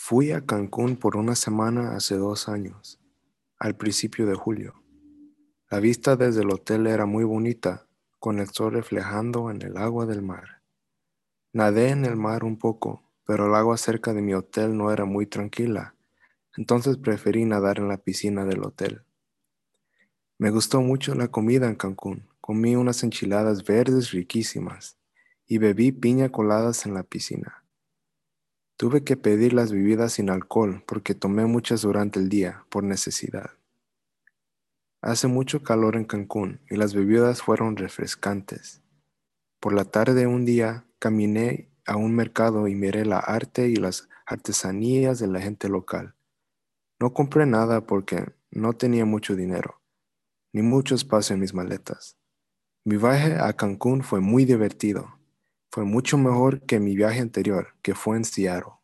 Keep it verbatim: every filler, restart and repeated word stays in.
Fui a Cancún por una semana hace dos años, al principio de julio. La vista desde el hotel era muy bonita, con el sol reflejando en el agua del mar. Nadé en el mar un poco, pero el agua cerca de mi hotel no era muy tranquila, entonces preferí nadar en la piscina del hotel. Me gustó mucho la comida en Cancún. Comí unas enchiladas verdes riquísimas y bebí piña coladas en la piscina. Tuve que pedir las bebidas sin alcohol porque tomé muchas durante el día por necesidad. Hace mucho calor en Cancún y las bebidas fueron refrescantes. Por la tarde un día caminé a un mercado y miré la arte y las artesanías de la gente local. No compré nada porque no tenía mucho dinero, ni mucho espacio en mis maletas. Mi viaje a Cancún fue muy divertido. Fue mucho mejor que mi viaje anterior, que fue en Seattle.